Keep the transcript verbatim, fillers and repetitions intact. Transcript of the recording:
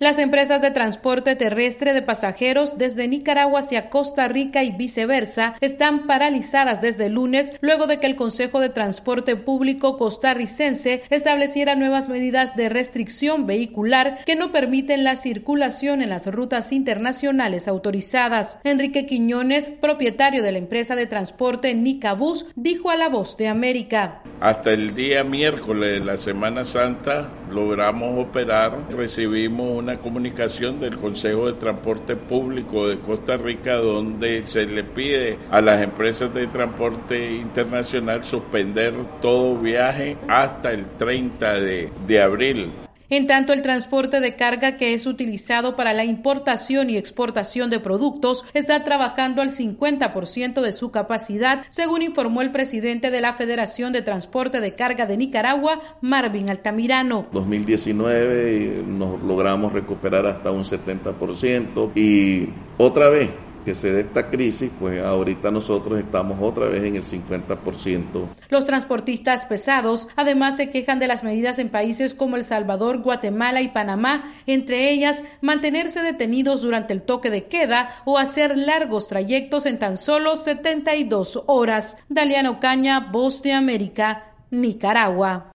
Las empresas de transporte terrestre de pasajeros desde Nicaragua hacia Costa Rica y viceversa están paralizadas desde el lunes luego de que el Consejo de Transporte Público costarricense estableciera nuevas medidas de restricción vehicular que no permiten la circulación en las rutas internacionales autorizadas. Enrique Quiñones, propietario de la empresa de transporte Nicabús, dijo a La Voz de América: Hasta el día miércoles de la Semana Santa logramos operar, recibimos una comunicación del Consejo de Transporte Público de Costa Rica donde se le pide a las empresas de transporte internacional suspender todo viaje hasta el treinta de abril. En tanto, el transporte de carga, que es utilizado para la importación y exportación de productos, está trabajando al cincuenta por ciento de su capacidad, según informó el presidente de la Federación de Transporte de Carga de Nicaragua, Marvin Altamirano. dos mil diecinueve nos logramos recuperar hasta un setenta por ciento y otra vez que se dé esta crisis, pues ahorita nosotros estamos otra vez en el cincuenta por ciento. Los transportistas pesados además se quejan de las medidas en países como El Salvador, Guatemala y Panamá, entre ellas mantenerse detenidos durante el toque de queda o hacer largos trayectos en tan solo setenta y dos horas. Daliana Ocaña, Voz de América, Nicaragua.